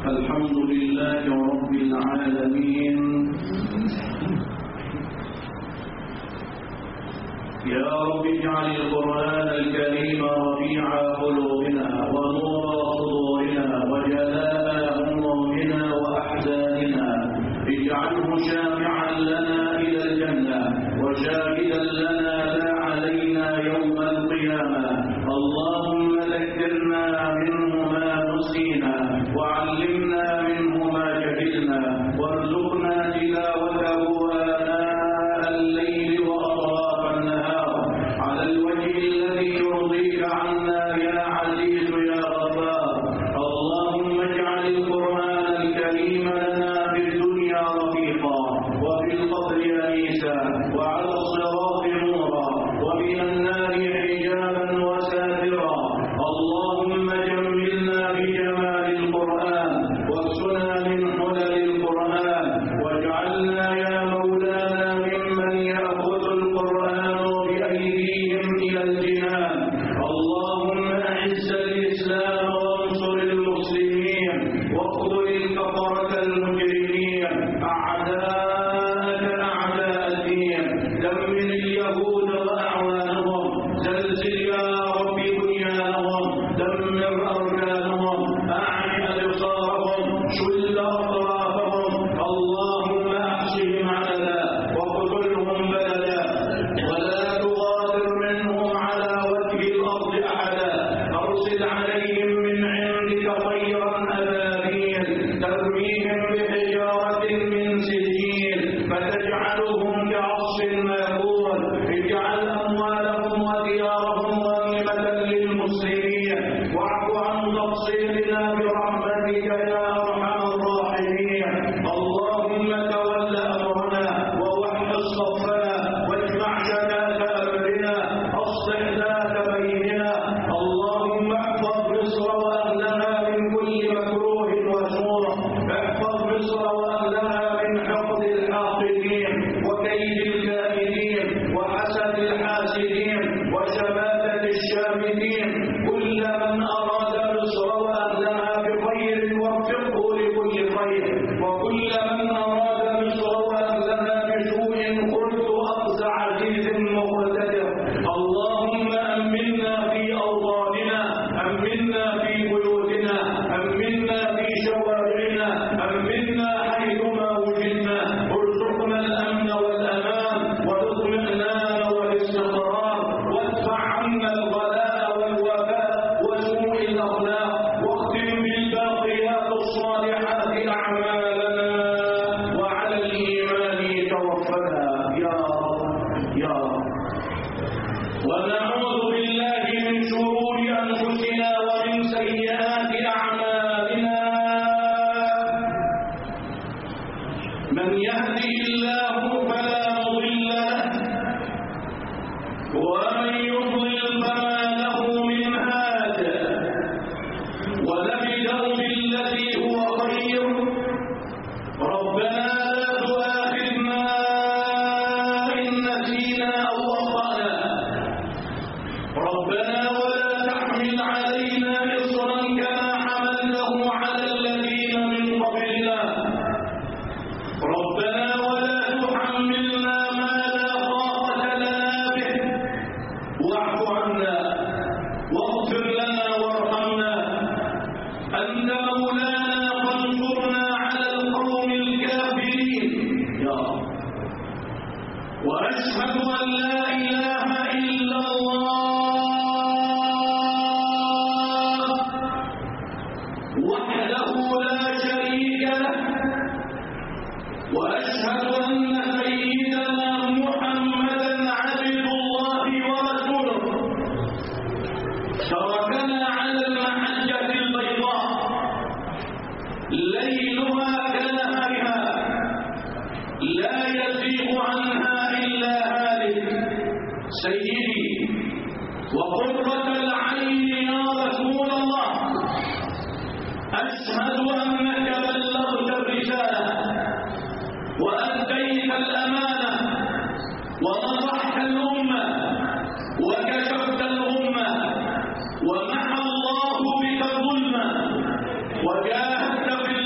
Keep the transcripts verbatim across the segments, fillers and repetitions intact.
الحمد لله رب العالمين. يا رب اجعل القرآن الكريم ربيع قلوبنا ونور صدورنا وجلاء همومنا وأحزاننا. اجعله شافعا لنا إلى الجنة وشاهدا لنا لا علينا يوم القيامة. اللهم ذكرنا منه ما نسينا وعلمنا منه ما جهلنا وارزقنا تلاوته آناء الليل وأطراف النهار على الوجه الذي يرضيك عنا يا عزيز يا غفار. اللهم اجعل القرآن الكريم لنا في الدنيا رفيقا وفي القبر أنيسا وعلى الصراط نورا ومن النار حجابا وساترا. اللهم جملنا بجمال القرآن واكسنا من حلل القرآن واجعلنا يا مولانا ممن يأخذ القرآن بأيديهم إلى الجنان. اللهم أعز الإسلام وانصر المسلمين واقتل الكفرة المجرمين أعداءك أعداء الدين. دمر اليهود وأعوانهم زلزل يا رب بنيانهم دمر أركانهم أعن أبصارهم شل أطرافهم. اللهم أحصهم عددا واقتلهم بلدا ولا تغادر منهم على وجه الأرض أحدا. أرسل عليهم من عندك طيرا أبابيل ترميهم بحجارة من سجيل فتجعلهم كعصف مأكول. اجعل أموالهم وديارهم غنيمة للمسلمين واعف عن تقصيرنا برحمتك يا أرحم الراحمين. اللهم تول أمرنا ووحد صفنا واجمع شتات أمرنا أصلح ذات بيننا. اللهم احفظ مصر وأهلها من كل مكروه وسوء. احفظ مصر وأهلها من حقد الحاقدين وكيد الكائدين وحسد الحاسدين وشماتة الشامتين. كل من أراد مصر وأهلها بخير وفقه لكل خير وكل من أراد مصر وأهلها بسوء قلت أخذ عزيز مقتدر. اللهم أمنا في أوطاننا أمنا في بيوتنا أمنا في شوارعنا أمنا حيثما وجدنا. ارزقنا الأمن والأمان والاطمئنان والاستقرار وادفع عنا الغلاء والوباء وسوء الأخلاق واختم بالباقيات الصالحات أعمالنا وعلى الإيمان توفنا يا رب يا رب. ونعوذ بالله من شرور أنفسنا ومن سيئات أعمالنا. من يهده الله فلا مضل له ومن يضلل فما له من هاد. ونبدأ بالذي هو خير. ربنا لا تؤاخذنا إن نسينا أو أخطأنا. ربنا ولا تحمل علينا إصرا كما حملته على الذين من قبلنا. ربنا ولا تحملنا ما لا طاقة لنا به. واعف عنا واغفر لنا وارحمنا. أنت مولانا فانصرنا على القوم الكافرين يا رب. وأشهد أن لا إله إلا الله وحده لا شريك له. وأشهد أن سيدنا محمدا عبد الله ورسوله. تركنا على المحجة البيضاء ليلها كنهارها لا يزيغ عنها إلا هالك. سيدي وقرة العين يا رسول الله أشهد أنك بلغت الرسالة وأديت الأمانة ونصحت الأمة وكشفت الغمة ومحى الله بك الظلم وجاهدت في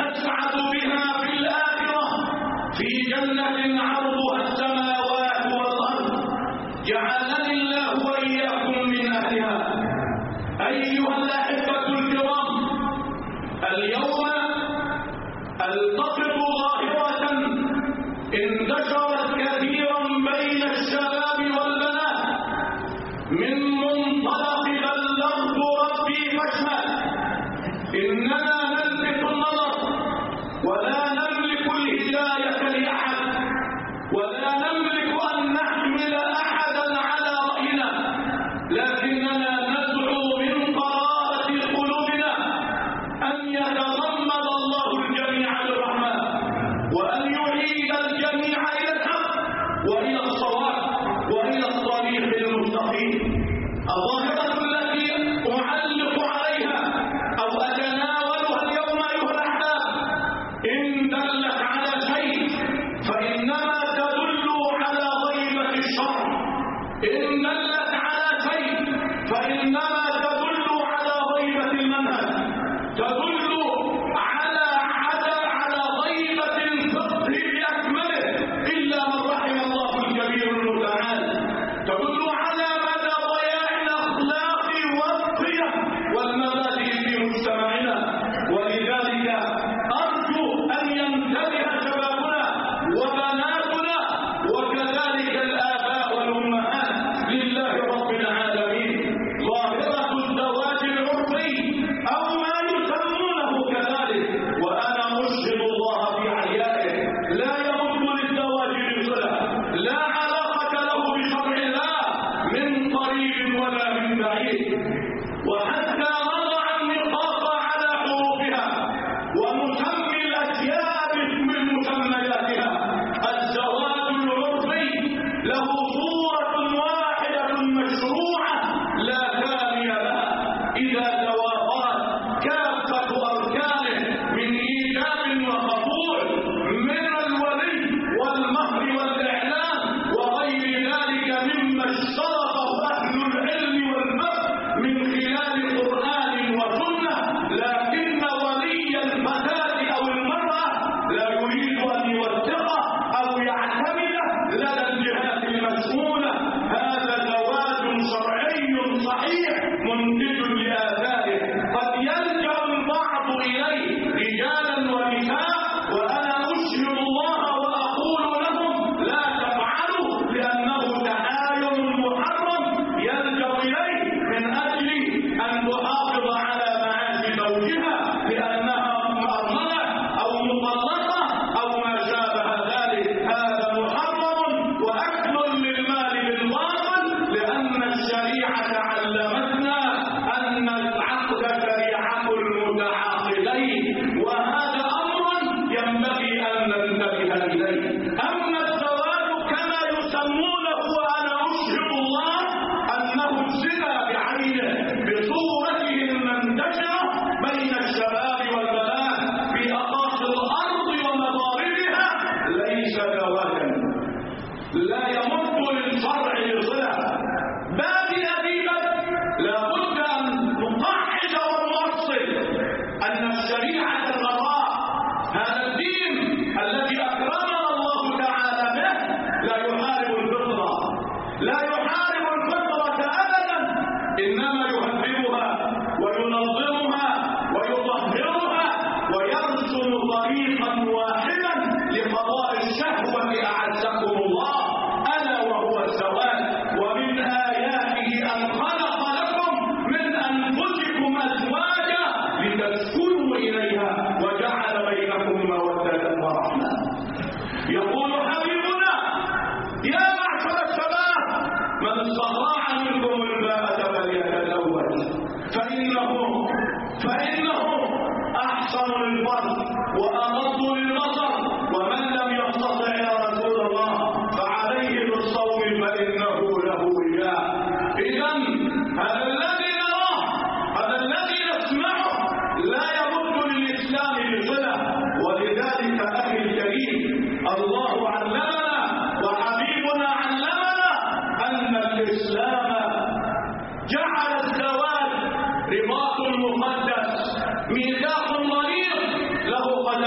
نسعد بها في الآخرة في جنة عرضها السماوات والأرض. جعلني الله وإياكم من أهلها. أيها الأحبة الكرام، اليوم التقط ظاهرة انتشرت كثيرا بين الشباب والبنات من منطلق بلغت ربي فاشهد. إننا نلفت النظر ولا نملك الهداية لأحد، ولا نملك أن نحمل أحدا على رأينا، لكننا ندعو من قرارة قلوبنا أن يتغمد الله الجميع بالرحمة، وأن يعيد الجميع إلى الحق وإلى الصواب وإلى الطريق المستقيم. الظاهرة التي أعلق عليها أو أتناولها اليوم أيها الأحباب، إن دلت على شيء فإنما تدل على غيبة الشرع، إن دلت على شيء فإنما تدل على غيبة المنهج، تدل على على على غيبة الفقه بأكمله إلا من رحم الله الكبير المتعال، تدل على مدى ضياع الأخلاق والقيم والمبادئ في مجتمعنا. ولذلك أرجو أن ينتبه شبابنا وبناتنا وكذلك الآباء والأمهات لله رب العالمين. ظاهرة الزواج العرفي أو ما يسمونه كذلك، وأنا أشهد الله في أحيائه، لا يمت للزواج بصلة، لا علاقة له بشرع الله من قريب ولا من بعيد. وحتى نضع النقاط على حروفها ونسمي الأشياء بمسمياتها، الزواج العرفي له صورة واحدة مشروعة لا ثاني لها إذا توافرت كافة أركانه من إيجاب وقبول، من الولي والمهر والإعلان وغير ذلك مما اشترطه أهل العلم والفقه من خلال قرآن وسنة. لكن ولي الفتاة أو المرأة لا يريد أن يوثقه أو يعتمده لدى الجهات المسؤولة. هذا زواج شرعي صحيح منتج لآثاره، قد يلجأ البعض إليه رجالا ونساء، وأنا أشهد الله وأقول لهم لا تفعلوا، لأنه تحايل محرم يلجأ إليه من أجل أن تحافظ على معاش زوجها لأنها أرملة أو مطلقة أو ما شابه ذلك. هذا محرم وأكل للمال بالباطل، لأن الشريعة علمتنا أن العقد شريعة المتعاقدين، وهذا أمر ينبغي أن ننتبه إليه. أما الزواج كما يسمونه، وأنا أشهد الله أنه الزنا بعينه بصورته المنتشرة بين الشباب والبنات في أقاصي الأرض ومضاربها، ليس زواجا، لا يمت للشرع بصلة. بادئ أديبا لابد أن نقعد ونؤصل أن الشريعة الغراء، هذا الدين الذي أكرمنا الله تعالى به، لا يحارب الفطرة، لا يحارب الفطرة أبدا، إنما يهذبها وينظمها ويطهرها ويرسم طريقا واحدا لقضاء الشهوة أعزكم الله، ألا وهو الزواج. ومن آياته أن خلق لكم من أنفسكم أزواجا لتسكنوا إليها وجعل بينكم مودة ورحمة. يقول حبيبنا: يا معشر الشباب، من استطاع منكم الباءة فليتزوج، فإنه فإنه أحسن للفرج وأغض للبصر، ومن لم يستطع يا رسول الله فعليه بالصوم فإنه له وجاء. إذن هذا الذي نراه، هذا الذي نسمعه لا يرد للإسلام بصلة. ولذلك أخي الكريم، الله علمنا وحبيبنا علمنا أن الإسلام جعل الزواج رباط مقدس، ميثاق ضرير له قد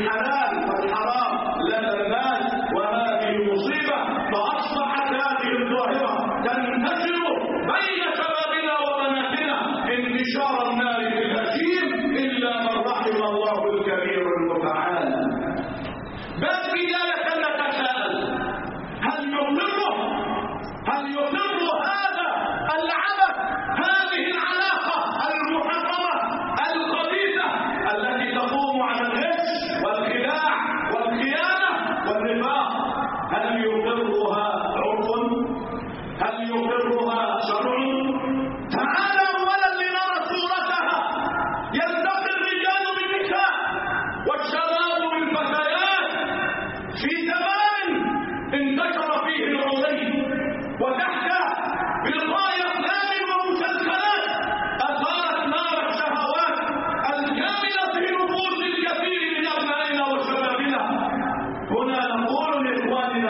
الحلال والحرام لدى الناس، وهذه مصيبة. فأصبحت هذه الظاهرة تنتشر بين شبابنا وبناتنا انتشار النار في الهشيم إلا من رحم الله الكبير المتعال. بل بداية نتساءل، هل يقر هل يقر هذا العبث، هذه العلاقة المحرمة الخبيثة التي تقوم على الغش والخداع والخيانة والنفاق، هل يقرها عرف؟ هل يقرها شرع؟ تعالى اولا لنرى صورتها. يلتقي الرجال بالنساء والشباب بالفتيات في زمان انتشر فيه العري، وتحت بقاء افلام ومسلسلات اثارت نار الشهوات الكامله في نفوس الكثير من ابنائنا وشبابنا. هنا نقول لاخواننا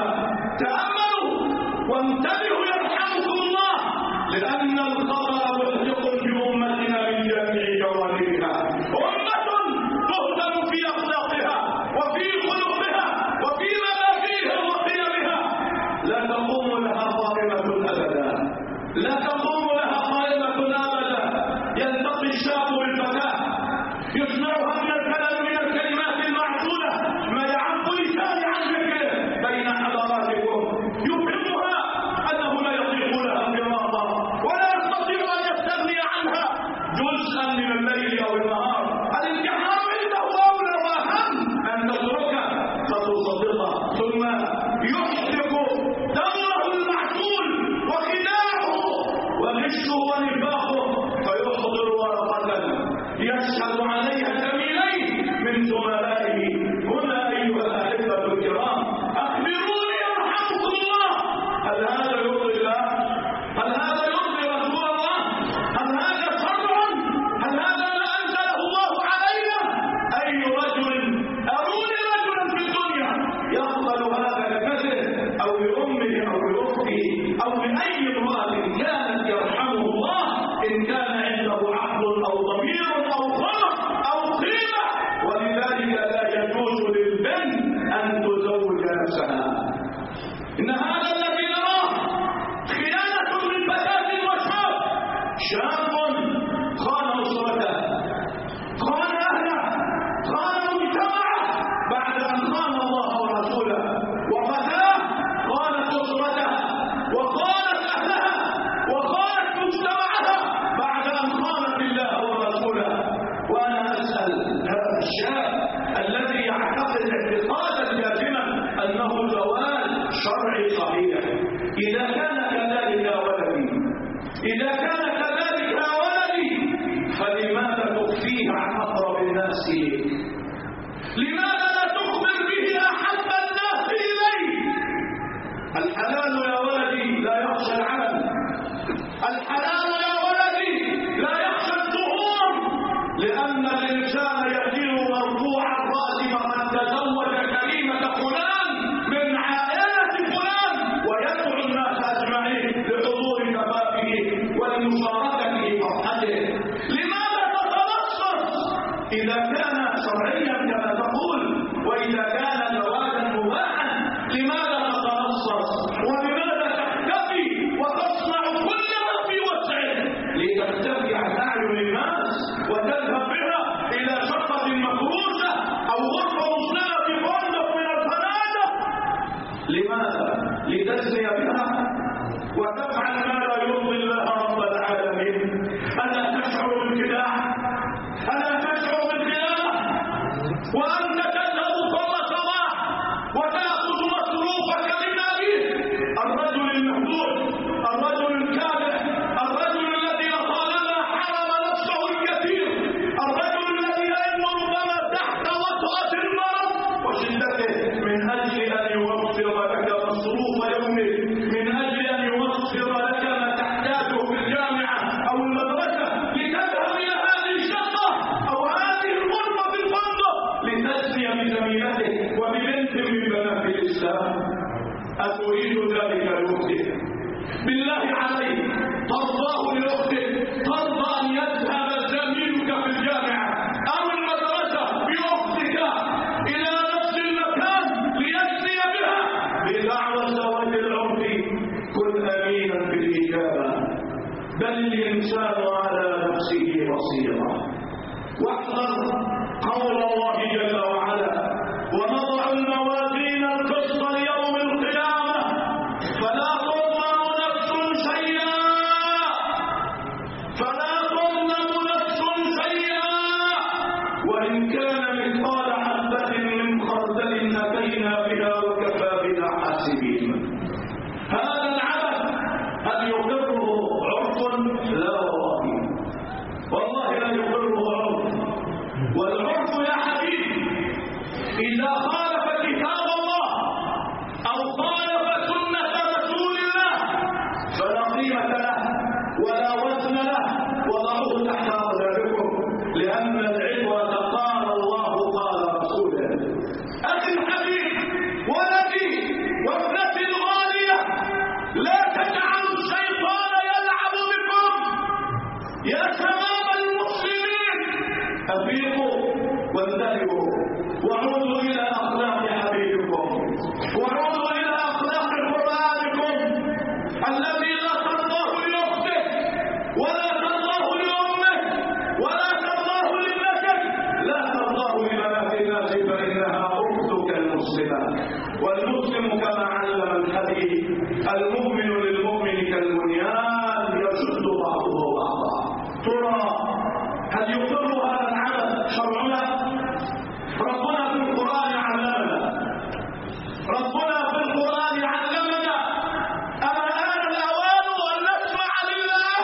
تاملوا وانتبهوا يرحمكم الله، لان الخطر ملحق بامتنا من جميع جوانبها. امه تهتم في اخلاقها وفي خلقها وفي مبادئها وقيمها، لا تقوم لها قائمه ابدا، لا تقوم لها قائمه ابدا. يلتقي الشاب بالفتاه يسمعها من الكلام من الكلمات المعسوله ما يعب لسان عن ذكره بين حضراتكم، يفهمها انه لا يطيق لها انضباطا ولا يستطيع ان يستغني عنها جزءا من الليل او النهار. الانتحار عنده اولى واهم ان تتركه فتصدقه، ثم يحرق دمه المعسول وخداعه وغشه ونفاقه، فيحضر ورقه يشهد عليها زميلين من زملائه. هنا ايها الاحبه الكرام اخبروني يرحمكم الله، هل هذا يرضي الله؟ هل هذا يرضي رسول الله؟ هل هذا شرع؟ هل هذا ما انزله الله علينا؟ اي رجل اروني رجلا في الدنيا يقبل هذا لنفسه او لامه او لاخته او لاي امراه كانت يرحمه الله ان كان عنده عقل او ضمير او خلق او قيمه. ولذلك لا يجوز للبنت ان تزوج نفسها. ان هذا الذي نراه خيانه من فتاه وشاب، شاب خان اسرته، خان اهله، خان مجتمعه بعد ان خان الله ورسوله، وفتاه خانت اسرتها وخانت اهلها وخانت مجتمعها بعد ان خانت الله ورسوله. وانا اسال هذا الشاب الذي يعتقد اعتقادا جازما انه زواج شرعي صحيح، اذا كان كذلك يا ولدي، اذا كان كذلك يا ولدي، فلماذا تخفيه عن اقرب الناس اليك؟ لماذا لا تخبر به احب الناس اليك؟ الحلال يا ولدي لا يخشى العلن، الحلال يا ولدي لا يخشى الظهور، لان الانسان يسير مرفوع الراس فقد تزوج كريمه فلان من عائله فلان، ويدعو الناس اجمعين لحضور كفافه ولمشاركه فرحته. لماذا تتلصص اذا كان شرعيا كما تقول، واذا كان زواجا مباحا؟ لماذا تتلصص ولماذا تختفي وتصنع كل ما في وسعك لتختفي عن اعين الناس وتذهب بها الى شقه مفروشه او غرفه مظلمه في فندق من الفنادق؟ لماذا؟ لتزني بها وتفعل ما لا يرضي الله رب العالمين. الا تشعر بالخداع؟ الا تشعر بالخيانه؟ وانت تذهب كل صباح وتاخذ مصروفك من ابيه، الرجل المهدود، الرجل الكافر، الرجل الذي لطالما حرم نفسه الكثير، الرجل الذي يئن ربما تحت وطأة المرض وشدته من اجل ان يوفر لك مصروف يومك، من اجل ان يوفر لك ما تحتاجه في الجامعه او المدرسه، لتذهب الى هذه الشقه او هذه الغرفه في الفندق لتزني بزميلته وببنت من بنات الاسلام. اتريد ذلك لاختك؟ بالله عليك ترضاه لاختك؟ ترضى ان يذهب زميلك في الجامعه او المدرسه باختك الى إذا خالف كتاب الله أو خالف سنة رسول الله فلا قيمة له ولا وزن له، وضعوه تحت أقدامكم، لأن العبرة قال الله قال رسوله. أخي الحبيب ولدي وابنتي الغالية، لا تجعلوا الشيطان يلعب بكم. يا شباب المسلمين أفيقوا وانتبهوا وعودوا إلى أخلاق حبيبكم، وعودوا إلى أخلاق قرآنكم الذي لا ترضاه لأختك ولا ترضاه لأمك ولا ترضاه لابنتك، لا ترضاه لبنات الناس فإنها أختك المسلمة. والمسلم كما علم الحديث المؤمن للمؤمن كالبنيان يشد بعضه بعضا. ترى هل يقر هذا العمل شرعنا؟ ربنا في القرآن علمنا، ربنا في القرآن علمنا. أما آن الأوان أن نسمع لله؟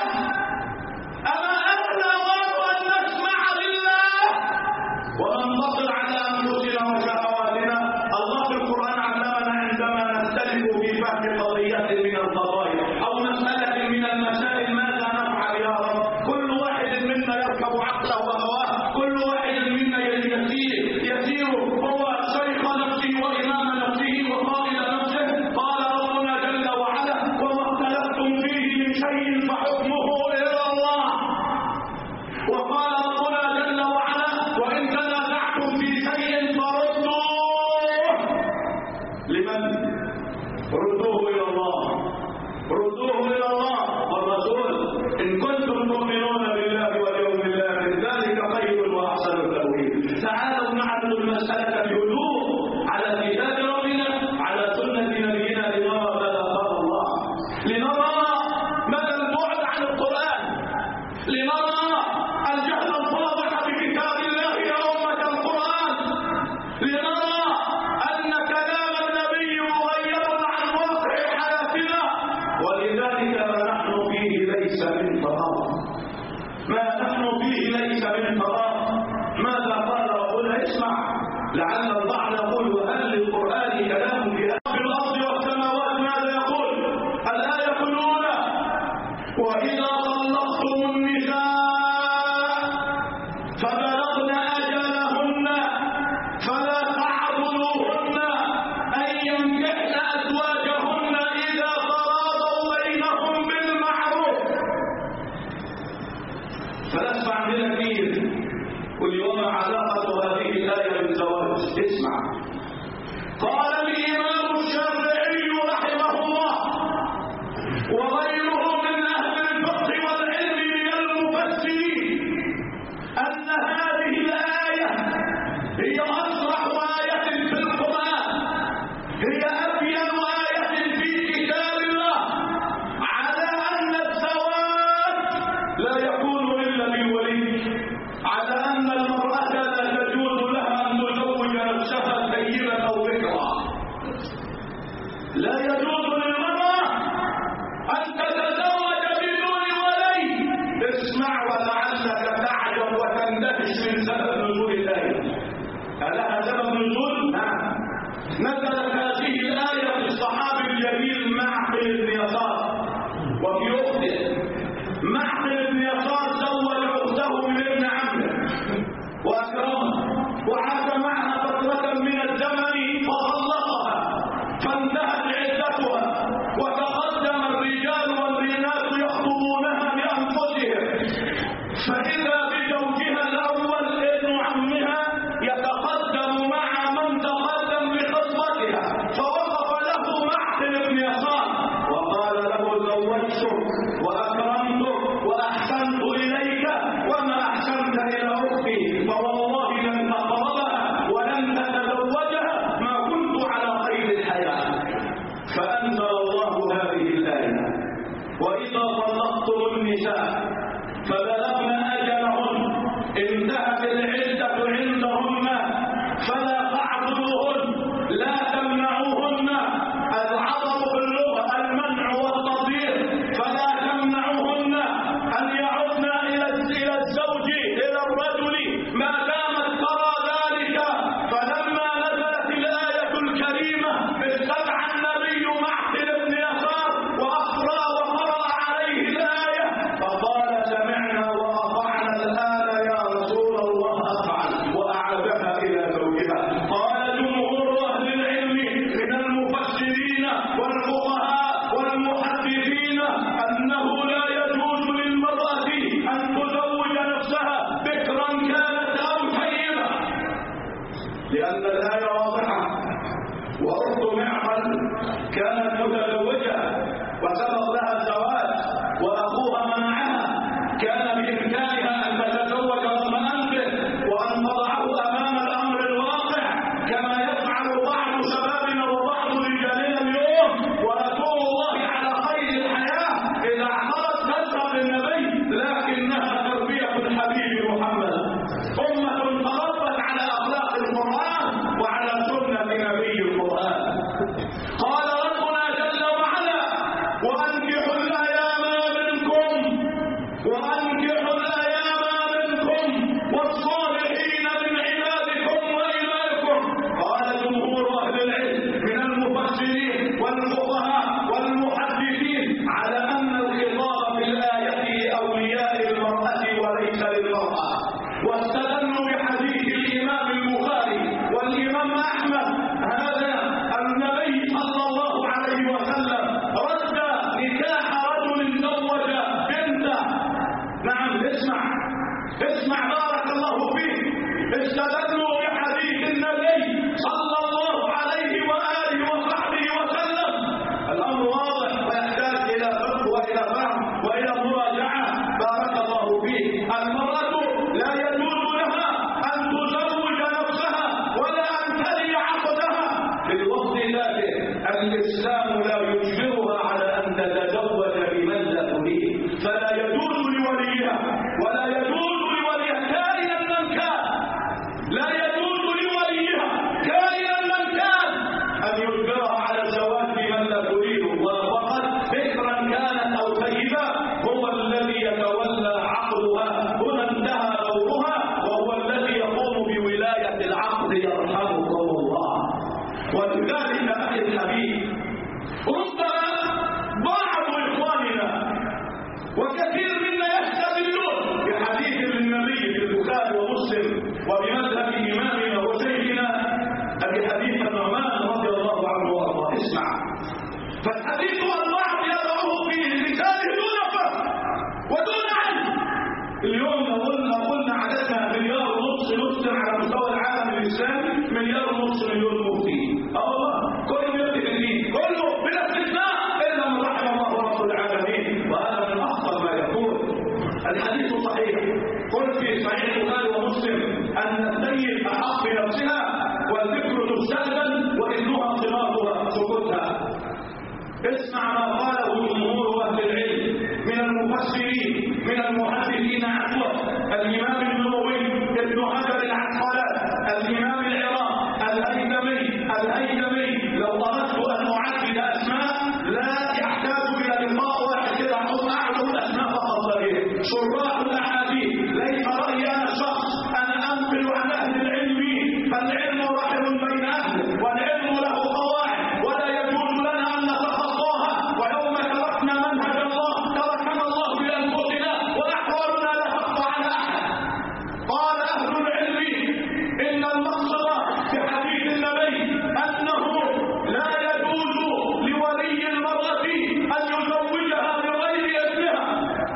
أما آن الأوان أن نسمع لله وننتصر على أنفسنا وشهواتنا؟ الله في القرآن علمنا عندما نختلف في فهم قضية من القضايا أو مسألة من المسائل ماذا نفعل يا رب؟ كل واحد منا يركب عقله وهواه، كل واحد منا يسير يسير هو شيخ نفسه وإمام نفسه وقائد نفسه. قال ربنا جل وعلا: وما اختلفتم فيه من شيء فحكمه إلى الله. وقال ربنا جل وعلا: وإن تنازعتم في شيء فردوه لمن؟ ردوه إلى الله، ردوه إلى الله والرسول إن كنتم تؤمنون بالله واليوم الآخر، ذلك خير وأحسن التأويل. تعالوا نعرض المسألة بهدوء على كتاب ربنا على سنة نبينا لنرى ماذا قال الله، لنرى مدى البعد عن القرآن، لنرى الجهل الفاضح بكتاب الله يا أمة القرآن، لنرى أن كلام النبي مغير عن واقع حياتنا. ولذلك ما نحن فيه ليس من فراغ، ما نحن فيه ليس من فراغ. ماذا قال ربنا؟ اسمع، لعل البعض يقول: وهل للقرآن كلام في الأرض والسماوات؟ ماذا يقول؟ الآية الأولى: وإذا طلقتم النساء فبلغن أجلهن فلا تعضلوهن أن ينكحن أزواجهن إذا تراضوا بينهم بالمعروف. فنسمع من الكثير قل وما علاقة هذه الآية بالزواج؟ اسمع، قال الإمام الشافعي رحمه الله وغيره من أهل الفقه والعلم من المفسرين أن هذه الآية هي أصرح آية في القرآن، هي أبين آية في كتاب الله على أن الزواج لا يكون إلا بالولي، على أن المرأة لا تجوز لها أن تزوج نفسها سيدا أو بكرا. لا يجوز للمرأة أن تتزوج بدون ولي. اسمع ولعلك تعجب وتندهش من سبب نزول الآية. ألها سبب نزول؟ نعم. نزلت هذه الآية في الصحابي الجليل معقل بن يسار وفي أخته. معقل بن يسار زوج أخته من ابن عمه وأكرمها وعاش معها فترة من الزمن فطلقها فانتهت عدتها، وتقدم الرجال والبنات يخطبونها بأنفسهم، فإذا بزوجها الأول ابن عمها يتقدم مع من تقدم بخطبتها، فوقف له معقل بن يسار وقال له: زوجتك وأكرمتك وأحسنت إليك وما أحسنت إلى أختي، فوالله لن تقربها ولن تتزوجها ما كما يفعل بعض شبابنا وبعض رجالنا اليوم، ورسول الله على قيد الحياة إذا اعترض تذهب للنبي، لكنها تربية الحبيب محمد، أمة تربت على أخلاق القرآن وعلى سنة نبي القرآن. قال ربنا جل وعلا: وأنكحوا الأيام منكم وأنكحوا الأيام منكم والصالحين من عبادكم وإمائكم. قال جمهور أهل العلم من المفسرين والفقهاء والمحدثين على أن الخطاب في الآية لأولياء المرأة وليس للمرأة، واستدلوا بحديث الإمام البخاري والإمام أحمد هذا النبي صلى الله عليه وسلم رد نكاح رجل زوج بنته. نعم، اسمع اسمع بارك الله فيك. استدلوا بحديث النبي صلى الله عليه وآله وصحبه وسلم. الأمر واضح ويحتاج إلى فقه وإلى فهم وإلى مراجعة. بارك الله فيك. المرأة لا يجوز لها أن تزوج نفسها ولا أن تلي عقدها في الوقت ذاته. الإسلام لا يجبرها على أن تتزوج بمن لا تريد، فلا يجوز لوليها ولا يجوز لوليها كائنا من كان، لا يجوز لوليها كائنا من كان أن يجبرها على الزواج بمن لا تريد، وفقط بكرا كانت أو سيدة هو الذي يتولى عقدها. هنا انتهى دورها، وهو الذي يقوم بولاية العقد يرحمكم الله. ولذلك أخي الحبيب، ربما بعض إخواننا وكثير منا يستدلون بحديث النبي في البخاري ومسلم وبمذهب إمامنا وشيخنا أبي حديث النعمان رضي الله عنه وارضاه. اسمع، فالحديث البعض يضعه في لسانه دون فهم ودون علم. اليوم لو قلنا قلنا عددنا مليار ونص مسلم على مستوى العالم الإسلامي، مليار ونص مليون مفتي. اه والله كل يفتي في الدين كله بلا استثناء إلا من رحم الله رب العالمين، وهذا من أخطر ما يكون. الحديث صحيح، قل في صحيح البخاري ومسلم أن السيد أحق بنفسها والذكر تستأذن وإذنها صماتها سكوتها. اسمع ما قاله جمهور أهل العلم من المفسرين من المحدثين عفوا: الإمام النووي، ابن حجر العسقلاني، الإمام العراق، الهيثمي الهيثمي لو أردت أن أعدد أسماء لا يحتاج إلى لقاء واحد كده أحط أعلم الأسماء فقط لديه. شراح الأحاديث ليس رأيي أنا شخص، أنا أنقل عن أهل العلم، فالعلم رحم بين أهله والعلم له قواعد ولا يجوز لنا أن نتخطاها. ويوم تركنا منهج الله تركنا الله بأنفسنا وأحوالنا لا تخفى على أحد. قال أهل العلم إن المقصد في حديث النبي أنه لا يجوز لولي المرأة أن يزوجها بغير إذنها،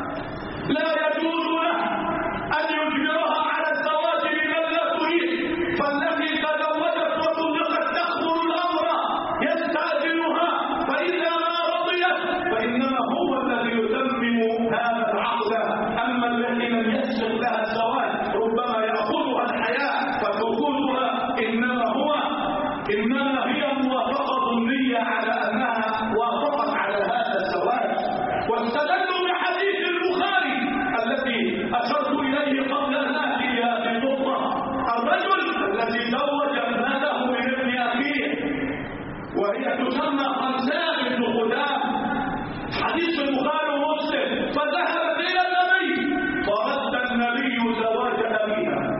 لا يجوز له أن يجبرها على الزواج بمن لا تريد. فالتي تزوجت وطلقت تخبر الأمر يستأذنها، فإذا ما رضيت فإنما هو الذي يتمم هذا العقد. أما التي لم يسبق لها الزواج ربما يأخذها الحياة، فسكوتها إنما هو إنما هي موافقة ضمنية على أنها وافقت على هذا الزواج. واستدلوا بحديث البخاري الذي أشرت إليه قبل أن آتي بهذه النقطة: الرجل الذي زوج ابنته من ابن أخيه وهي تسمى خمسان بن قدام، حديث البخاري ومسلم. فذهبت إلى النبي فرد النبي زواج أبيها.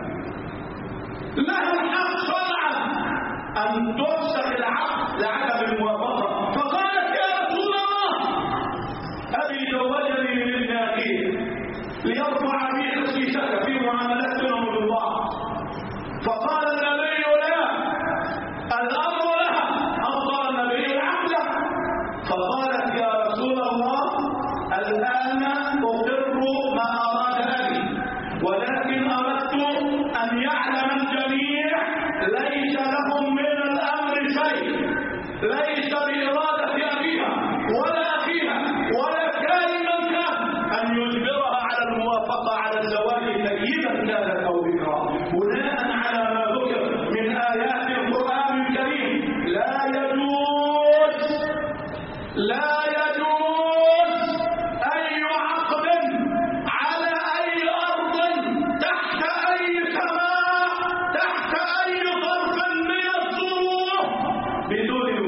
لها الحق شرعا أن تفسخ العقد لعدم الموافقة. فقالت: يا رسول الله، أبي زوجني من ابن أخيه ليرفع بي خسيسك في معاملتنا بالبعض. فقال النبي: لا، الأمر لها. أبطل النبي العقد. فقالت: يا رسول الله، الآن أقر ما أراد أبي، ولكن أردت أن يعلم الجميع ليس لهم من الأمر شيء، ليس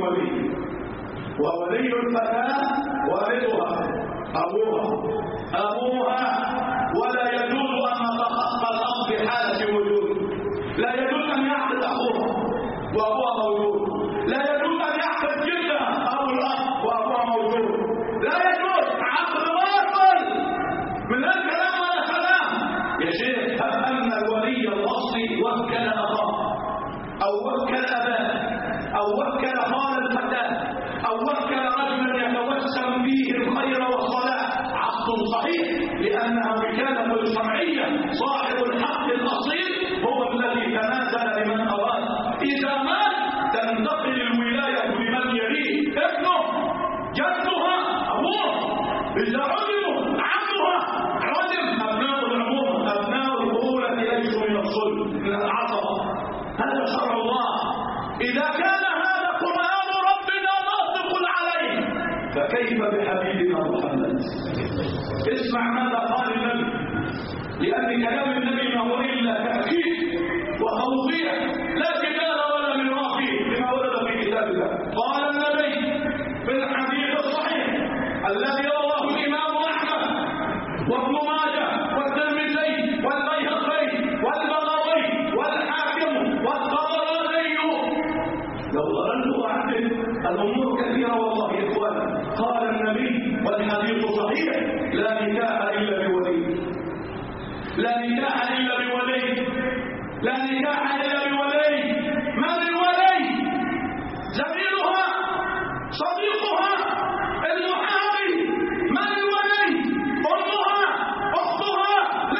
ولي، وولي الفتاة والدها أبوها أبوها ولا يجوز أن نتخطى الأب في حالة وجود. لا يجوز أن يعقد أخوها وأبوها موجود، لا يجوز أن يعقد جدها أو الأب وأبوها موجود، لا يجوز. عقد باطل من الكلام ولا كلام. يا شيخ هب أن الولي الأصلي وكل أخاه أو وكل أباه أو وكل خال الفتاة أو وكل رجلا يتوسم فيه الخير والصلاح، عقد صحيح لأنها وكالة شرعية. صاحب الحق الأصيل هو الذي تنازل لمن أراد. إذا مات تنتقل الولاية لمن يليه، ابنه، جدها، أبوه. إذا عدموا عمها عدم أبناء العمومة، أبناء القبولة ليسوا من الصلب من العصبة. هذا شرع الله. إذا كان هذا قرآن ربنا ناطق عليه فكيف بحبيبنا محمد؟ اسمع ماذا قال النبي، لأن كلام النبي ما هو إلا تأكيد وتوضيح، لا جدال ولا مراء فيه لما ورد في كتاب الله. قال النبي في الحديث الصحيح الذي رواه الإمام أحمد وابن ماجه والترمذي والبيهقي والبغوي والحاكم والطبراني. لو ظللت أعدل الأمور كثيرة والله يا إخوان. قال النبي والحديث صحيح: لا نكاح إلا بولي، لا نكاح إلا بولي، لا نكاح إلا بولي. من الولي؟ زميلها، صديقها، المحامي. من الولي؟ أمها، أختها؟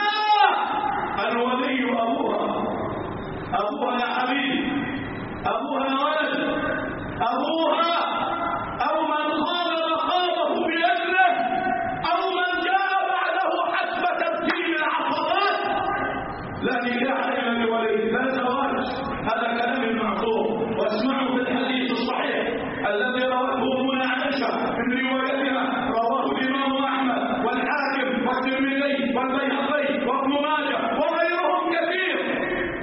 لا، الولي أبوها. أبوها يا حبيبي، أبوها يا ولد، أبوها أو من خاض مخاضه بيده أو من جاء بعده حسب ترتيب العقبات. لا نكاح إلا بولي، لا زواج. هذا كلام المعصوم، واسمعوا في الحديث الصحيح الذي رواه ابن عائشة من روايتها، رواه الإمام أحمد والحاكم والترمذي والبيهقي وابن ماجه وغيرهم كثير.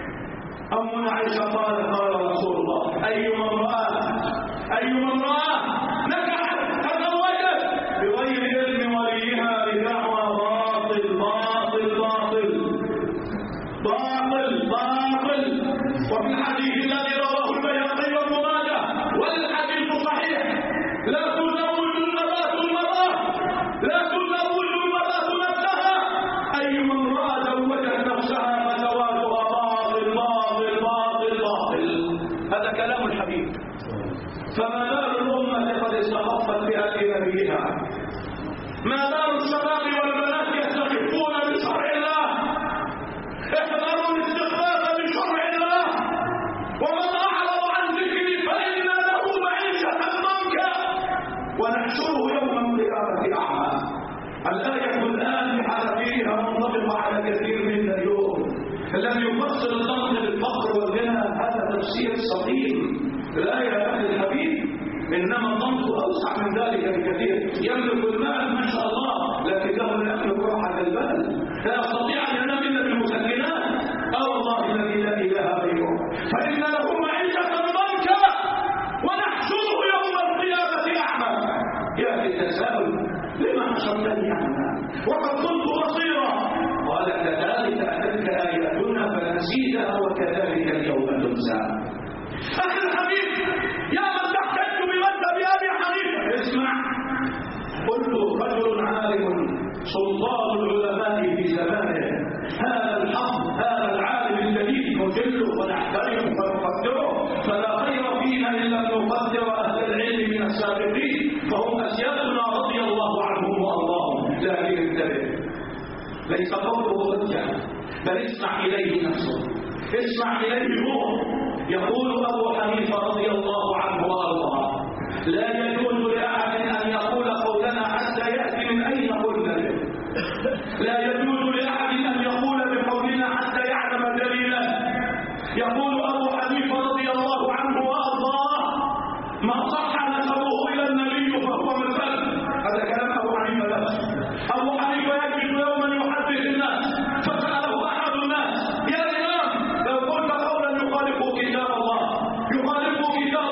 أم عائشة قال قال رسول الله: أيما امرأة أيما امرأة نكحت تزوجت بغير علم وليها بدعوى باطل باطل باطل باطل باطل. وفي الحديث الذي رواه البيهقي وابن ماجه والحديث صحيح: لا تزوج المرأة المرأة، لا تزوج المرأة نفسها. أيما امرأة زوجت نفسها فزواجها باطل باطل باطل باطل. هذا كلام الحبيب. فما بال الأمة قد استخفت بأهل نبيها؟ ما بال الشباب والبنات يستخفون بشرع الله؟ احذروا الاستخفاف بشرع الله. ومن أعرض عن ذكري فإن له معيشة ضنكا ونحشره يوم القيامة أعمى. الآية الآن بحذافيرها منطبقة على كثير منا اليوم. الذي يفسر الضغط بالفقر والغنى هذا تفسير سقيم. الآية يا أهل الحبيب إنما الضغط أوسع من ذلك بكثير. يملك المال ما شاء الله، لكنه لا يملك راحة البال، لا يستطيع أن ينام إلا بالمسكنات. أو الله الذي لا إله غيره. فإن له معيشة ضنكا ونحشره يوم القيامة أعمى. يأتي التساؤل: لما حشرتني أعمى وقد كنت بصيرا؟ قال: كذلك أتتك آياتنا فنسيتها وكذلك اليوم تنسى. أخي الحبيب، يا من تحتج بمذهب أبي حنيفة، اسمع. قلت: رجل عالم سلطان العلماء في زمانه، هذا الحق، هذا العالم الجليل نجله ونحترمه ونقدره، فلا خير فينا إلا أن نقدر أهل العلم من السابقين، فهم أسيادنا رضي الله عنهم وأرضاهم. لكن انتبه، ليس قوله رجع، بل اسمع إليه نفسه، اسمع إليه هو. يقول أبو حنيفة رضي الله عنه وأرضاه: لا يجوز لأحد أن يقول قولنا حتى يأتي من أين قلنا له. لا يجوز لأحد أن يقول بقولنا حتى يعلم دليلا. يقول أبو حنيفة رضي الله عنه وأرضاه: ما صح نسبه إلى النبي فهو مثل. هذا كلام أبو حنيفة نفسه. أبو حنيفة يجلس يوما يحدث الناس، فسأله أحد الناس: يا إمام، لو قلت قولا يخالف كتاب الله، يخالف كتاب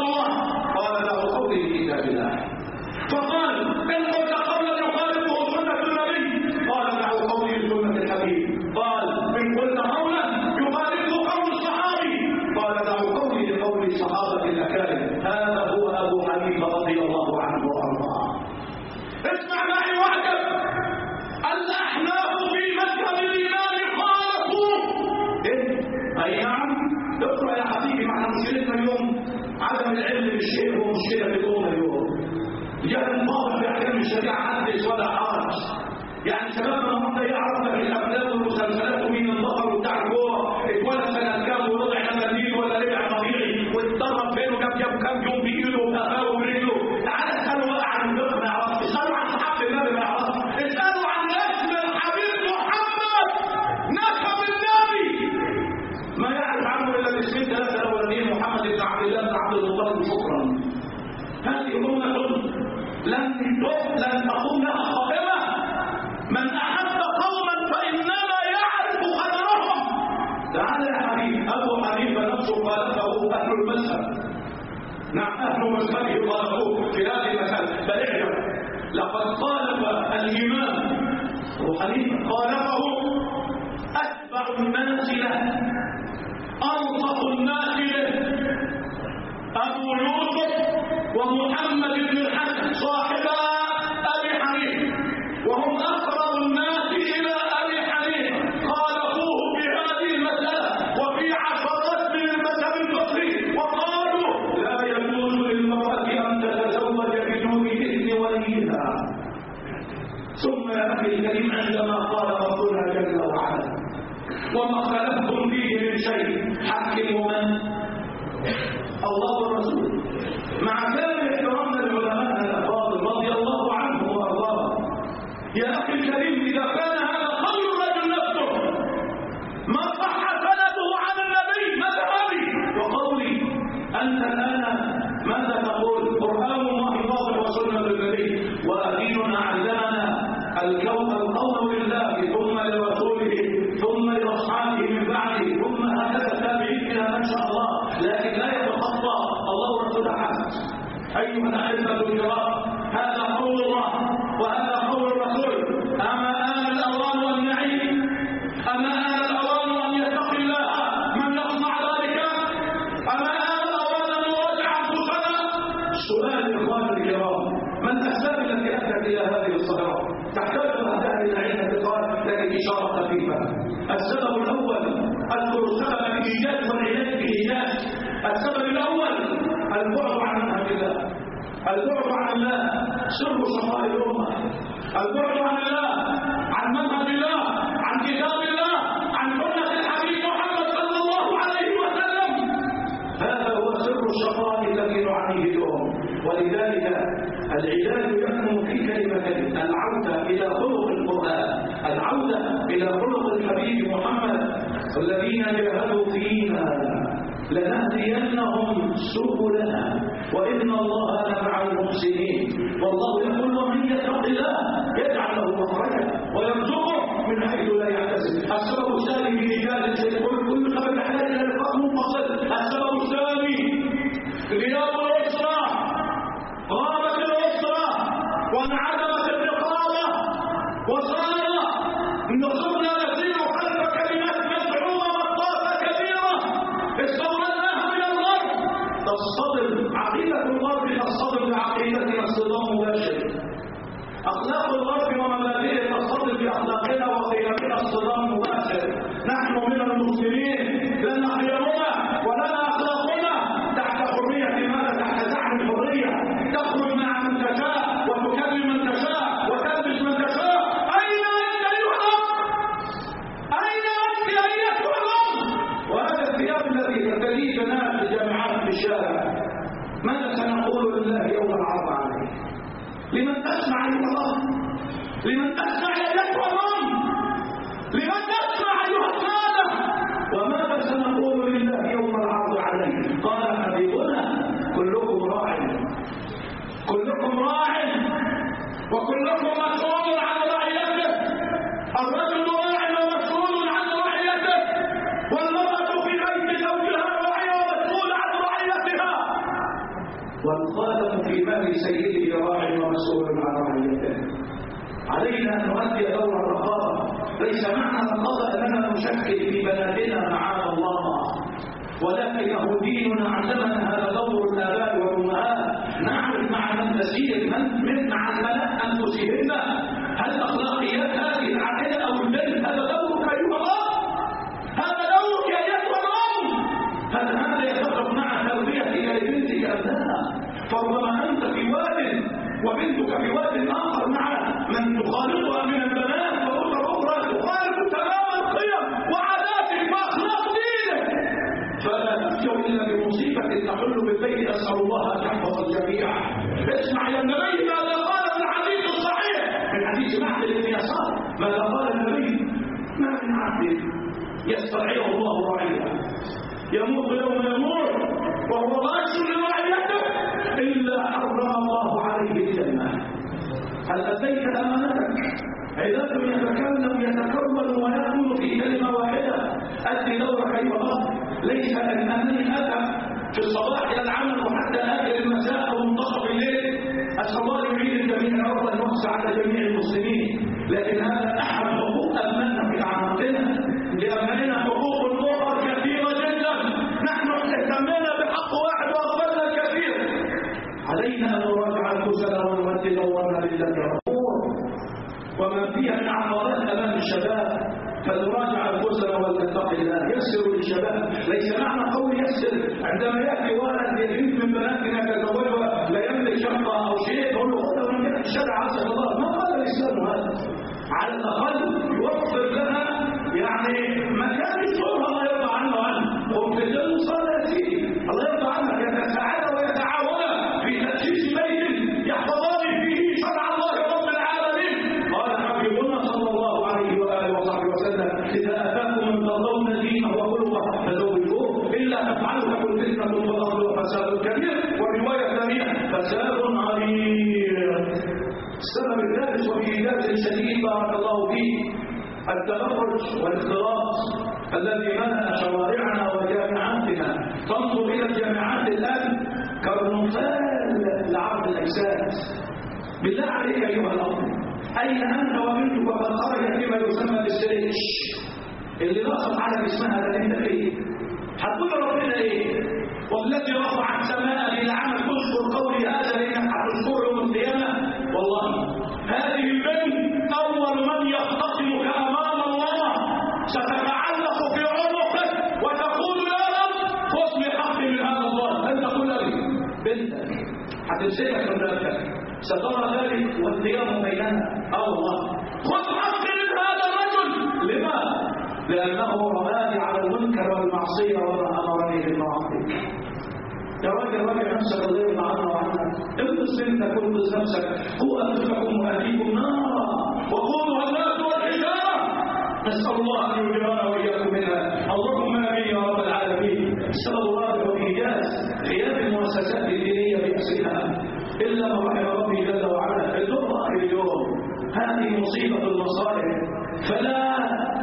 اسمع معي واعجب. الأحناف في مذهب الإمام خالفوه. إيه؟ أي نعم. اقرأ يا حبيبي، معنا مشكلتنا اليوم عدم العلم بالشيء هو مشكلة في الأمة اليوم. جهل واضح بأحكام الشريعة حدث ولا حرج. يعني شبابنا النهارده يعرف في الأفلام والمسلسلات ومين البطل بتاع الكورة، اتولد سنة كام ورضع مليل ولا رجع طبيعي واتدرب فين وجاب جاب كام يوم بإيده وبقفاه وبرجله. تعالى اسألوا بقى عن الفقه ما يعرفش، اسألوا عن صحابة النبي ما يعرفش، اسألوا عن اسم الحبيب محمد نسب النبي ما يعرف عنه إلا الاسمين ثلاثة الأولانيين محمد بن عبد الله بن عبد المطلب. شكرا. هذه أمة لن لن تقوم لها قائمة. من أحب قوما فإنما يعرف خبرهم. تعالى يا حبيب، أبو حنيفة نفسه خالفه أهل المذهب. نعم أهل مذهبه خالفوه في هذه المسألة. بل اعلم لقد خالف الإمام أبو حنيفة خالفه أتبع الناس له، أنصف الناس له، أبو يوسف ومحمد بن الحسن صاحبا أبي حنيفة، وهم أقرب الناس إلى أبي حنيفة، خالفوه في هذه المسألة وفي عشرات من المذهب الفقهي، وقالوا لا يجوز للمرأة أن تتزوج بدون إذن وليها. ثم يا أخي الكريم عندما قال ربنا جل وعلا وما خلفتم فيه من شيء حكموا من؟ الله والرسول. مع كامل احترامنا للعلماء الأفاضل رضي الله عنهم وأرضاهم، يا أخي الكريم إذا كان هذا قول الرجل نفسه ما صح سنده عن النبي مذهبي وقولي، أنت الآن ماذا تقول؟ قرآن الله واضح وسنة النبي، وديننا علمنا الكون القول لله ثم لرسوله ثم لأصحابه من بعده ثم هكذا التابعين إلى ما شاء الله، لكن لا يتخطى الله ورسوله حسن. أيها الأحبة الكرام، هذا قول الله وهذا قول الرسول. أما آن الأوان أن نعي؟ أما آن الأوان أن يتقي الله من يصنع ذلك؟ أما آن الأوان أن نراجع أنفسنا؟ السؤال إخواني الكرام، ما الأسباب التي أدت إلى هذه الصدرات؟ تحتاج أهل العلم بقال لكن إشارة خفيفة. السبب الأول أذكر سبب الإيجاد والعلاج بالإيجاد. السبب الأول البعد عن منهج الله، البعد عن الله سر شقاء الأمة، البعد عن الله، عن منهج الله، عن كتاب الله، عن سنة الحبيب محمد صلى الله عليه وسلم. هذا هو سر الشقاء الذي نعانيه اليوم. ولذلك العلاج يكمن في كلمتين: العودة إلى خلق القرآن، العودة إلى خلق الحبيب محمد. الذين جاهدوا فينا لنهدينهم سبلنا وإن الله لمع المحسنين. والله يقول ومن يتق الله يجعل له مخرجا ويرزقه من حيث لا يحتسب. السبب الثاني في إيجاد سيكون كل خبر يحتاج إلى لقاء منفصل. السبب الثاني غياب الأسرة، غابت الأسرة وانعدمت الرقابة، وصار نصرنا نسير خلف كلمات مزعومة مطاطة كبيرة استوردناها من الغرب. تصطدم عقيدة الغرب، تصطدم بعقيدتنا اصطدام مباشر. أخلاق الغرب ومبادئه تصطدم بأخلاقنا وقيمنا اصطدام مباشر. نحن من المسلمين لنا قيمنا ولنا أخلاقنا تحت حرية ماذا؟ تحت زعم الحرية. تخرج مع من تشاء وتكلم من تشاء وتلبس من تشاء. أين أنت أيها الأخ؟ أين أنت أيتها الأم؟ وهذا الثياب الذي ترتديه بنات الجامعات في الشارع، ماذا سنقول لله يوم العرض عليه؟ لمن تسمع أيها الأخ؟ لمن تسمع أيتها الأم؟ لمن تسمع أيها السادة؟ وماذا سنقول لله يوم العرض عليه؟ قال حبيبنا كلكم راع، كلكم راع وكلكم مسؤول عن رعيته. الرجل راع ومسؤول عن رعيته، والمرأة في بيت زوجها راعية ومسؤولة عن رعيتها، والخادم في مال سيده راع ومسؤول عن رعيته. علينا أن نؤدي دور الرقابة. ليس معنى الرقابة أننا نشكل في بلدنا معاذ الله، ولكنه ديننا علمنا هذا دور الآباء والأمهات. نعرف مع من نسير من من مع الملأ أنفسهم فربما أنت في واد وبنتك في واد آخر مع من تخالطها من البنات وأسر أخرى تخالف تمام القيم وعاداتك وأخلاق دينك، فلا تفجوا إلا بمصيبة تحل بالبيت. أسأل الله أن يحفظ الجميع. اسمع يا النبي ماذا قال في الحديث الصحيح من حديث معقل بن يسار، ماذا قال النبي؟ ما من عبد يسترعيه الله رعيه يموت يوم يموت وهو غاش لرعيته إلا حرم الله عليه الجنة. هل أتيت أمانتك؟ عباد يتكلم يتكون ويكون في كلمة واحدة. أدي دورك أيها الأخ، ليس أنني أتى في الصباح إلى العمل وحتى آخر المساء أو منتصف الليل. أسأل الله يعين الجميع ربا يوسع على جميع المسلمين، لكن هذا أحد حقوق أبنائنا في أعماقنا. لأبنائنا حقوق أخرى كثيرة جدا، نحن اهتمينا بحق واحد وأغفلنا الكثير. علينا أن نراجع أنفسنا ونؤدي دورنا لله وما فيها من عقبات أمام الشباب، فنراجع أنفسنا ولنتقي الله. يسر للشباب، ليس معنى قول يسر عندما يأتي ولد يريد من بناتنا يتزوجها لا يملك شقة أو شيء نقول له خذها من جهة الشرع عز وجل. ما قال الإسلام هذا؟ على الأقل يوفر لها يعني مكان يزورها الله يرضى عنه وعنه، وابتداء صار يا سيدي الله يرضى عنك يتساعد ويتعاون في تأسيس بيت يحفظان فيه شرع الله رب العالمين. قال حبيبنا صلى الله عليه وآله وصحبه وسلم إذا أتاكم من ترضون دينه وخلقه فزوجوه، إلا تفعلوا تكن فتنة والأرض وفساد كبير. والرواية الثانية فساد عريض. السبب الثالث وفي إيجاز شديد بارك الله فيه التبرج والاختلاط الذي ملأ شوارعنا وجامعاتنا. تنظر إلى الجامعات الآن كالمثال لعرض الأجساد. بالله عليك أيها الأخ، أين أنت وبنتك وقد خرجت فيما يسمى بالسريش اللي نصب على اسمها ده أنت فيه؟ هتقول ربنا إيه؟ والتي رفعت السماء إلى عمل تذكر قولي هذا لأنك هتذكر يوم القيامة. والله هذه البنت أول من يختصمك أمام الله، ستتعلق في عنقك وتقول يا رب خذ لي حقي من هذا الله. أنت تقول لي بنتك هتمسكك من بنتك، سترى ذلك والقيام بيننا. اه والله خذ حقي من هذا الرجل. لماذا؟ لأنه رماني على المنكر والمعصية وما أمرني بالمعصية. يا راجل راجع نفسك الله يرضى عنا وعنك. انقذ بنتك وانقذ نفسك. قوا أنفسكم وأهليكم نارا وقودها الناس والحجارة. نسأل الله أن يجيرنا وإياكم منها. اللهم آمين يا رب العالمين. السبب الرابع وإيجاز غياب المؤسسات الدينية بأسرها إلا ما رحم ربي جل وعلا. الدور آخر اليوم هذه مصيبة المصائب، فلا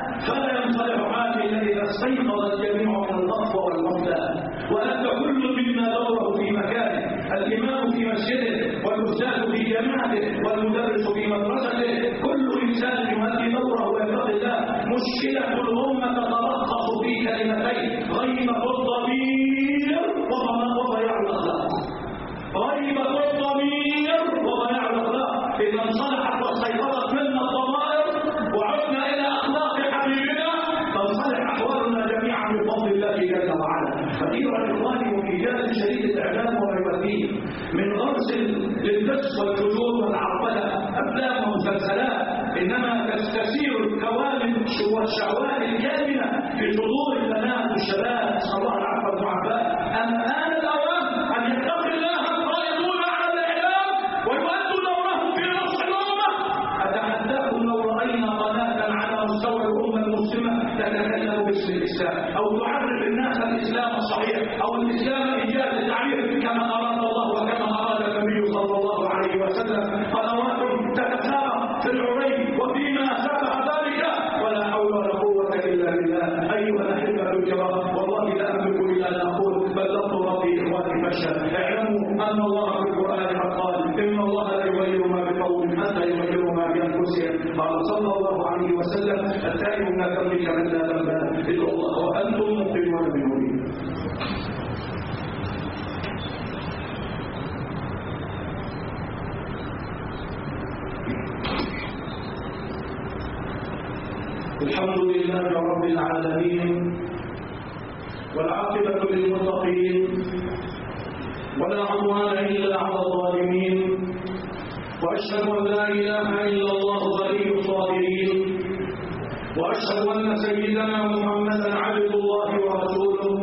فلا ينصلح حالي إلا إذا استيقظ الجميع من التقوى والعمدة وأدى كل منا دوره في مكانه. الإمام في مسجده والأستاذ في جامعته والمدرس في مدرسته، كل إنسان يؤدي دوره ويتقي الله. مشكلة الأمة تتلخص في كلمتين: غيبة الضمير وضياع الأخلاق. غيبة الضمير وضياع الأخلاق. إذا انصلحت واستيقظت منا الضمائر وعدنا إلى أخلاق حبيبنا تنصلح أحوالنا جميعا بفضل الله جل وعلا. فإيها الإخوان وإيجاز شديد الإعلام والرياضية من غرس للفسق والفجور والعربلة أفلام ومسلسلات، إنما تستسير الكوامن والشهوات الكامنة في صدور البنات والشباب. نسأل الله العفو والعافية. أما آن الأوان أن يتقي الله القائمون على الإعلام ويؤدوا دورهم في نصح الأمة. أتحداكم لو رأينا قناة على مستوى الأمة المسلمة تتكلم باسم الإسلام أو تعرف الناس الإسلام الصحيح أو الإسلام إيجاز التعريف كما أراد الله وكما أراد النبي صلى الله عليه وسلم. قنوات تتسابق في العري وفيما سبق ذلك ولا حول ولا قوة إلا بالله. أيها الأحبة الكرام، والله لا أملك إلا أن أقول بلغت ربي إخواني فشل. اعلموا أن الله في القرآن قال: إن الله لا يغير ما بقوم حتى يغيروا ما بأنفسهم. قال صلى الله عليه وسلم: التائب من ذنبك من لا ذنب له إلا الله وأنتم مقيمون بنوره. الحمد لله رب العالمين والعاقبة للمتقين ولا عدوان إلا على الظالمين، وأشهد أن لا إله إلا الله ولي الصابرين، وأشهد أن سيدنا محمدا عبد الله ورسوله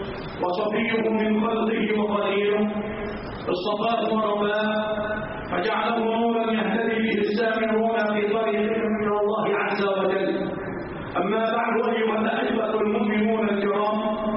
وصفيه من خلقه وخليله، اصطفاه ورباه فجعله نورا يهتدي به السامعون في طريقهم من الله عز وجل. أما بعد، أيها الأحبة المؤمنون الكرام،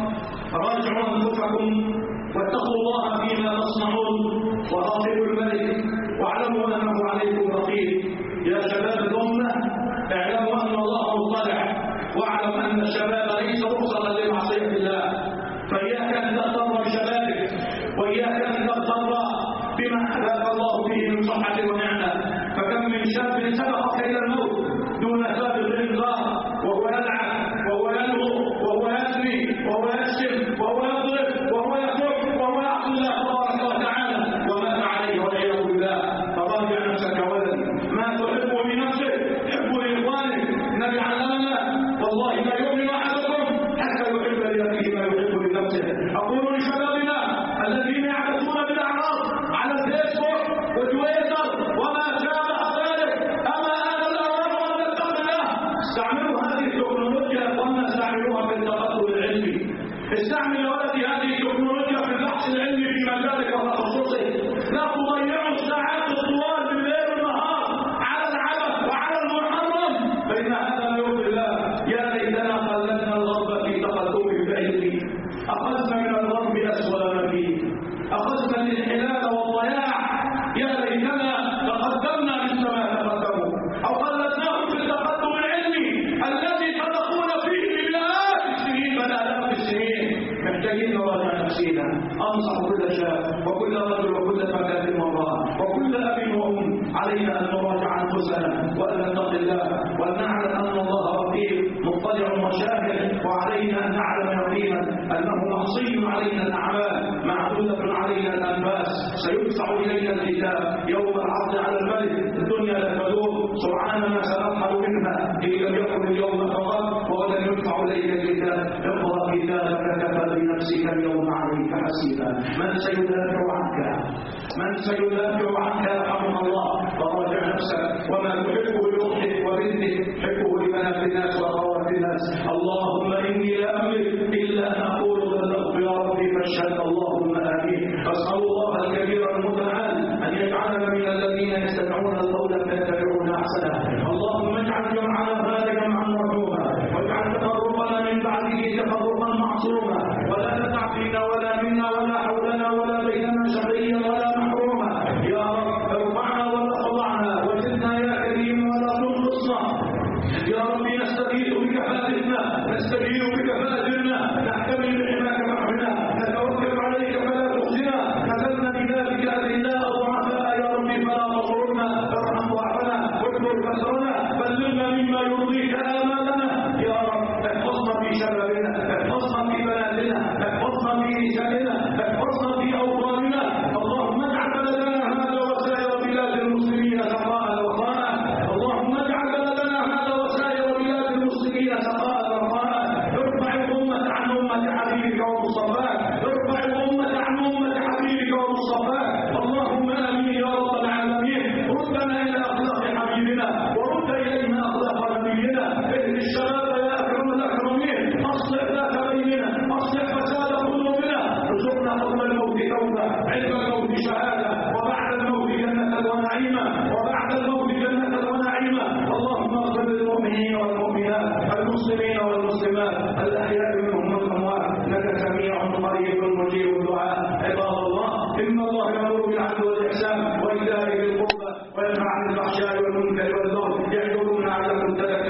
راجعوا أنفسكم واتقوا الله فيما تصنعون وراقبوا الملك واعلموا أنه عليكم رقيب. يا شباب الأمة، اعلموا أن الله مطلع، واعلم أن الشباب ليس رخصة لمعصية الله، فإياك أن تغتر بشبابك، وإياك أن تغتر بما أهلاك الله به من صحة ونعمة. فكم من شاب سبقك إلى الموت دون سابق الإنذار، وهو يلعب وهو يلغو وهو يزني وهو يشتم وهو يضرب وهو يكف وهو يعصي الله تبارك وتعالى ومات عليه والعياذ بالله. فراجع نفسك ولد، ما تحبه لنفسك حبه لإخوانك. النبي علمنا والله لا يؤمن أحدكم حتى يحب لأخيه ما يحب لنفسه. أقول لشبابنا الذين يعبثون بالأعراض على الفيسبوك وتويتر وما شابه ذلك، أما أنا الأول أن نتقي الله. استعملوا هذه التكنولوجيا وأن استعملوها في التقدم العلمي. استعمل يا ولدي هذه التكنولوجيا في البحث العلمي في مجالك وتخصصك. لا تضيعوا الساعات الطوال بالليل والنهار على العبث وعلى المحرم، فإن هذا لا يرضي الله. يا ليتنا قلدنا الغرب في تقدمه بعلمه، أخذنا من الغرب أسوأ ما فيه، أخذنا الانحلال والضياع. يا ليتنا تقدمنا مثل ما تقدموا، أو قلدناهم في التقدم العلمي الذي سبقونا فيه بمئات السنين بل آلاف السنين. محتاجين نراجع نفسينا. أنصح كل شاب وكل رجل وكل فتاة وامرأة وكل أب وأم علينا أن نراجع أنفسنا وأن نتقي الله، وأن نعلم أن الله رقيب مطلع وشاهد، وعلينا أن نعلم يقينا أنه محصي علينا الأعمال، معدودة علينا الأنفاس. سيدفع إلينا الكتاب يوم العرض على الملك. الدنيا لا تدوم، سرعان ما سنرحل منها إن لم يكن اليوم فقط، وغدا يدفع إليك الكتاب. اقرأ كتابك كفى بنفسك اليوم عليك حسيبا. من سيدافع عنك؟ من سيدافع عنك يرحمك الله؟ فراجع نفسك، وما تحبه لأختك وبنتك حبه لبنات الناس وأخوات الناس. اللهم إني لا أملك إلا أن أقول بلغت يا ربي فاشهد. اللهم آمين. أسأل الله الكبير المتعال أن يجعلنا من الذين يستمعون القول فيتبعون أحسنه. اللهم اجعل جمعنا هذا جمعا مرحوما، واجعل تفرقنا من بعده تفرقا معصوما، ولا تدع فينا ولا منا ولا حولنا ولا بيننا شقيا ولا محروما. يا رب ارفعنا ولا تضعنا، وزدنا يا كريم ولا تنقصنا. يا رب نستغيث بك فاتنا، نستغيث بك فاتنا، نحتمل بحماك معنا، نتوكل عليك فلا تخزنا. نزلنا بذلك أذلاء ضعفاء يا رب فلا تضرنا، ارحم ضعفنا واكبر كسرنا، بلغنا مما يرضيك آمالنا. يا رب احفظنا في شبابنا، احفظنا في بناتنا، احفظنا في نسائنا، احفظنا في أوطاننا. اللهم اجعل بلدنا هذا وسائر بلاد المسلمين سخاء رخاء. اللهم اجعل بلدنا هذا وسائر بلاد المسلمين سخاء رخاء. ارفع الأمة عن أمة حبيبك ومصطفاك، ارفع الأمة عن أمة حبيبك ومصطفاك. اللهم آمين يا رب العالمين. ردنا إلى أخلاق حبيبنا، ورد إلينا أخلاق نبينا. اهد الشباب يا أكرم الأكرمين، أصلح ذات بيننا، أصلح فساد قلوبنا. ارزقنا قبل الموت توبة، عند الموت شهادة، وبعد الموت جنة ونعيما، وبعد الموت جنة ونعيما. اللهم اغفر للمؤمنين والمؤمنات، المسلمين والمسلمات، الأحياء منهم والأموات، إنك سميع قريب مجيب الدعاء. عباد الله، إن الله يأمر بالعدل والإحسان وإيتاء ذي القربى وينهى عن الفحشاء والمنكر والبغي، يعظكم لعلكم تذكرون.